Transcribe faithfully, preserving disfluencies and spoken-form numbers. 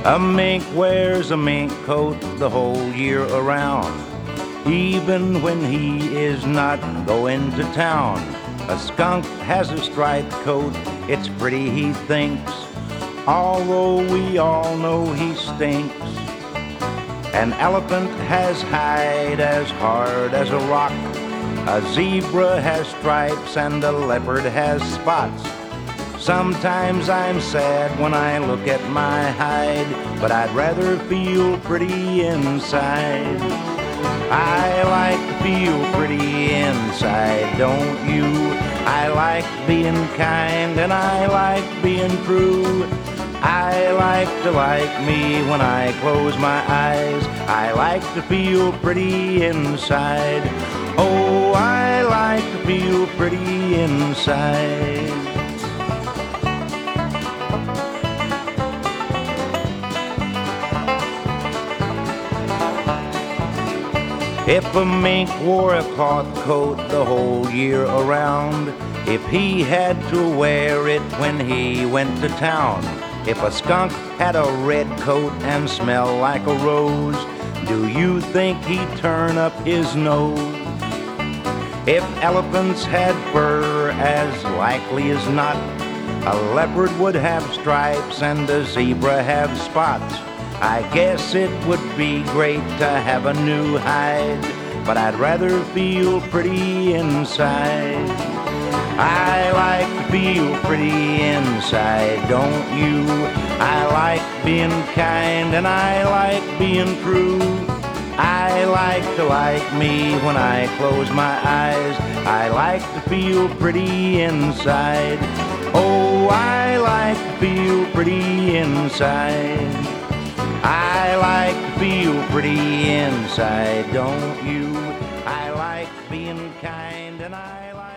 A mink wears a mink coat the whole year around, even when he is not going to town. A skunk has a striped coat, it's pretty he thinks, although we all know he stinks. An elephant has hide as hard as a rock, a zebra has stripes and a leopard has spots. Sometimes I'm sad when I look at my hide, but I'd rather feel pretty inside. I like to feel pretty inside, don't you? I like being kind and I like being true. I like to like me when I close my eyes. I like to feel pretty inside. Oh, I like to feel pretty inside. If a mink wore a cloth coat the whole year around, if he had to wear it when he went to town, if a skunk had a red coat and smelled like a rose, do you think he'd turn up his nose? If elephants had fur, as likely as not, a leopard would have stripes and a zebra have spots. I guess it would be great to have a new hide, but I'd rather feel pretty inside. I like to feel pretty inside, don't you? I like being kind and I like being true. I like to like me when I close my eyes. I like to feel pretty inside. Oh, I like to feel pretty inside. I like to feel pretty inside, don't you? I like being kind and I like